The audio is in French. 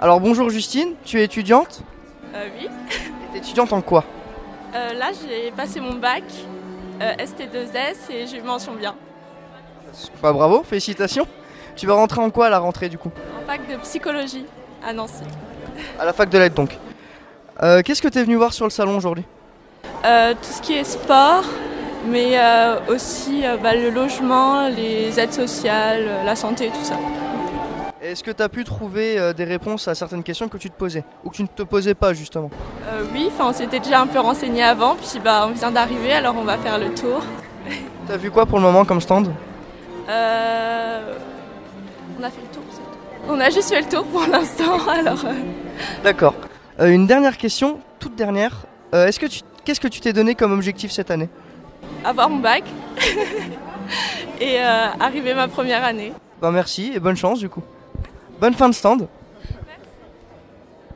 Alors bonjour Justine, tu es étudiante? Oui. T'es étudiante en quoi? Là, j'ai passé mon bac ST2S et j'ai eu mention bien. Bah bravo, félicitations. Tu vas rentrer en quoi à la rentrée du coup? En fac de psychologie à Nancy. À la fac de lettres donc. Qu'est-ce que t'es venu voir sur le salon aujourd'hui? Tout ce qui est sport, mais aussi le logement, les aides sociales, la santé, tout ça. Est-ce que t'as pu trouver des réponses à certaines questions que tu te posais? Ou que tu ne te posais pas justement? Oui, on s'était déjà un peu renseigné avant, puis on vient d'arriver, alors on va faire le tour. T'as vu quoi pour le moment comme stand? On a fait le tour, c'est tout. On a juste fait le tour pour l'instant, alors... D'accord. Une dernière question, toute dernière. Qu'est-ce que tu t'es donné comme objectif cette année? Avoir mon bac et arriver ma première année. Bah merci et bonne chance du coup. Bonne fin de stand.